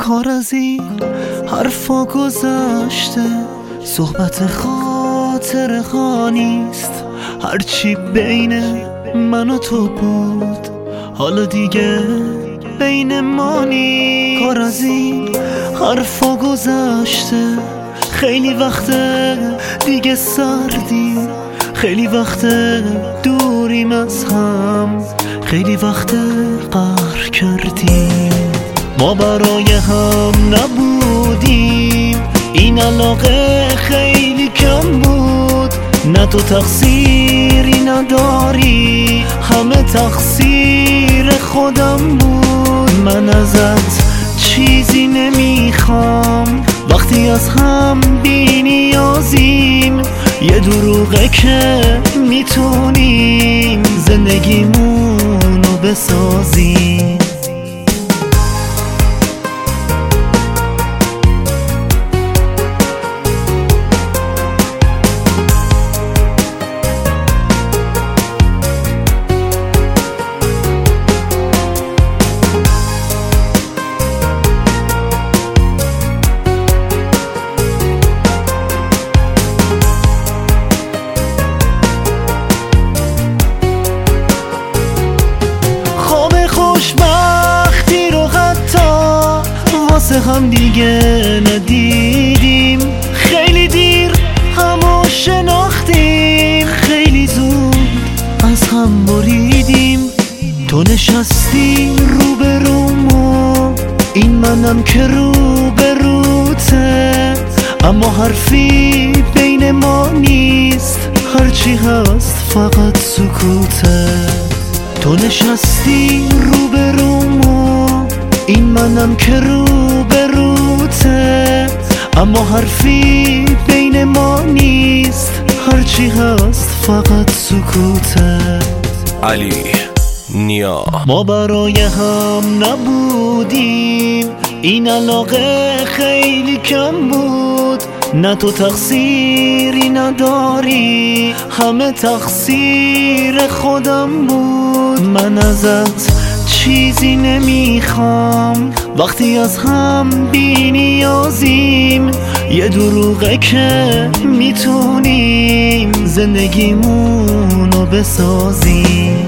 کار از این حرفا گذشته، صحبت خاطر خانیست. هرچی بین من و تو بود حالا دیگه بین ما نیست. کار از این حرفا گذشته، خیلی وقته دیگه سردیم، خیلی وقته دوریم از هم، خیلی وقته قهر کردیم. ما برای هم نبودیم، این علاقه خیلی کم بود. نه تو تقصیری نداری، همه تقصیر خودم بود. من ازت چیزی نمیخوام، وقتی از هم بی نیازیم. یه دروغه که میتونیم زندگیمونو بسازیم. هم دیگه ندیدیم، خیلی دیر همو شناختیم، خیلی زود از هم بریدیم. تو نشستی روبرومو، این منم که روبروته، اما حرفی بین ما نیست، هرچی هست فقط سکوته. تو نشستی روبرومو، این منم که روبروته، اما حرفی بین ما نیست، هرچی هست فقط سکوته. علی نیا. ما برای هم نبودیم، این علاقه خیلی کم بود. نه تو تقصیری نداری، همه تقصیر خودم بود. من ازت چیزی نمیخوام، وقتی از هم بی نیازیم. یه دروغه که میتونیم زندگیمونو بسازیم.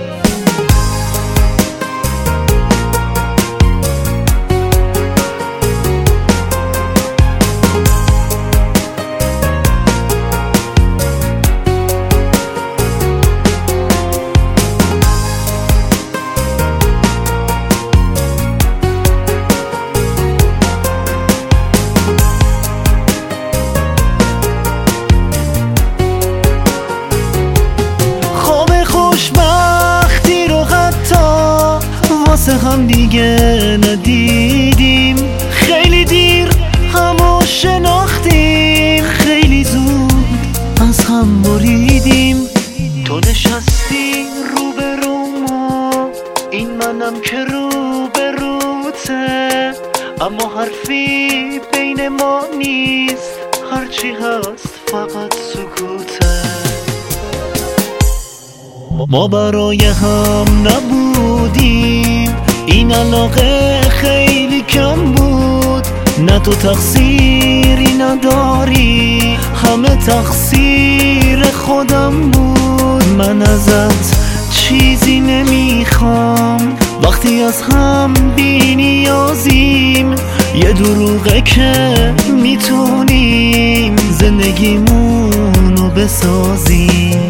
هم دیگه ندیدیم، خیلی دیر همو شناختیم، خیلی زود از هم بریدیم. تو نشستی روبرومو، این منم که روبروته، اما حرفی بین ما نیست، هرچی هست فقط سکوته. ما برای هم نبودیم، این علاقه خیلی کم بود. نه تو تقصیری نداری، همه تقصیر خودم بود. من ازت چیزی نمیخوام، وقتی از هم بی نیازیم. یه دروغه که میتونیم زندگیمونو بسازیم.